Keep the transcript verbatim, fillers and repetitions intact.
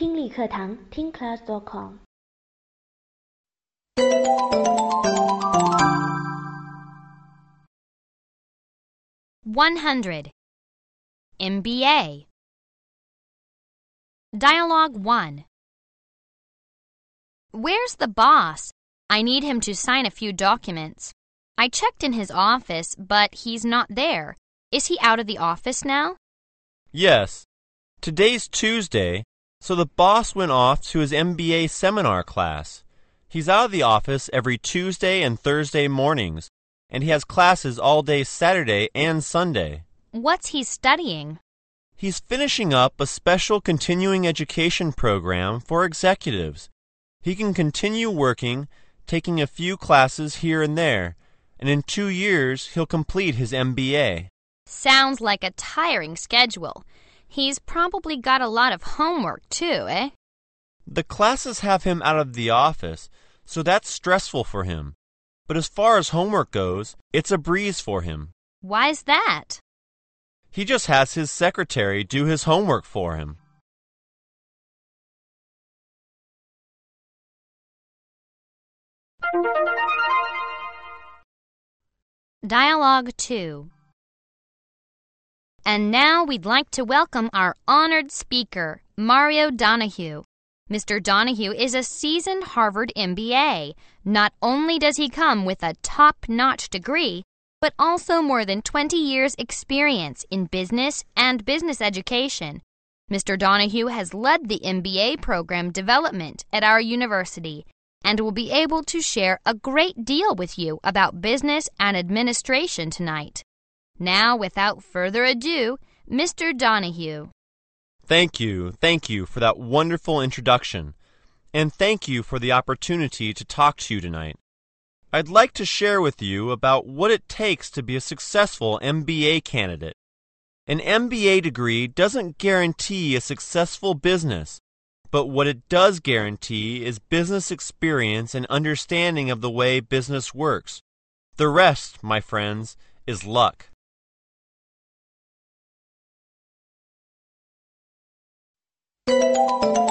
听力课堂 听 class dot com。 one hundred. M B A. Dialogue one. Where's the boss? I need him to sign a few documents. I checked in his office, but he's not there. Is he out of the office now? Yes. Today's Tuesday, so the boss went off to his M B A seminar class. He's out of the office every Tuesday and Thursday mornings, and he has classes all day Saturday and Sunday. What's he studying? He's finishing up a special continuing education program for executives. He can continue working, taking a few classes here and there, and in two years he'll complete his M B A. Sounds like a tiring schedule. He's probably got a lot of homework too, eh? The classes have him out of the office, so that's stressful for him. But as far as homework goes, it's a breeze for him. Why's that? He just has his secretary do his homework for him. Dialogue two. And now we'd like to welcome our honored speaker, Mario Donahue. Mister Donahue is a seasoned Harvard M B A. Not only does he come with a top-notch degree, but also more than twenty years' experience in business and business education. Mister Donahue has led the M B A program development at our university and will be able to share a great deal with you about business and administration tonight. Now, without further ado, Mister Donahue. Thank you, thank you for that wonderful introduction, and thank you for the opportunity to talk to you tonight. I'd like to share with you about what it takes to be a successful M B A candidate. An M B A degree doesn't guarantee a successful business, but what it does guarantee is business experience and understanding of the way business works. The rest, my friends, is luck. Thank you.